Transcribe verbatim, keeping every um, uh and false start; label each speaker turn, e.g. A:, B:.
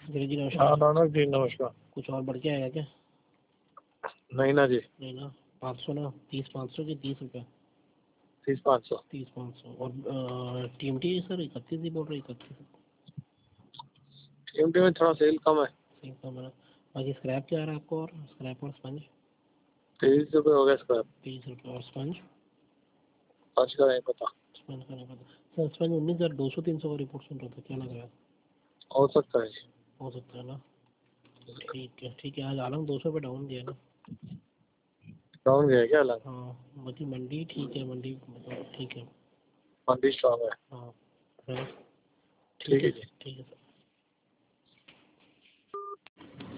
A: जी जी
B: हाँ
A: नमस्कार।
B: नानक जी नमस्कार।
A: कुछ और बढ़ के आएगा क्या?
B: नहीं ना जी,
A: नहीं ना, पाँच सौ ना, तीस पाँच सौ की तीस रुपये,
B: तीस पाँच सौ।
A: तीस पाँच सौ। और टी एम टी सर इकतीस ही बोल रहे, इकतीस
B: टीएमटी में थोड़ा सेल कम है।
A: सही कम है ना। बाकी स्क्रैप क्या आ रहा है आपको? और स्क्रैप और स्पंज
B: तेईस रुपये हो गया स्क्रैप।
A: तीस रुपये और स्पंज
B: पाँच का नहीं पता।
A: स्पंज का नहीं पता सर। स्पंज उन्नीस हज़ार दो सौ तीन सौ का रिपोर्ट सुन रहा था, क्या लग रहा है?
B: हो सकता है जी।
A: हो सकता है ना। ठीक है ठीक है, आज आलम दो सौ रुपये डाउन दिया ना।
B: डाउन गया क्या अलग?
A: हाँ बाकी मंडी ठीक है, मंडी मतलब ठीक है।
B: मंडी स्ट्रॉन्ग है।
A: हाँ है। ठीक
B: ठीक
A: है
B: है जी।
A: ठीक है सर।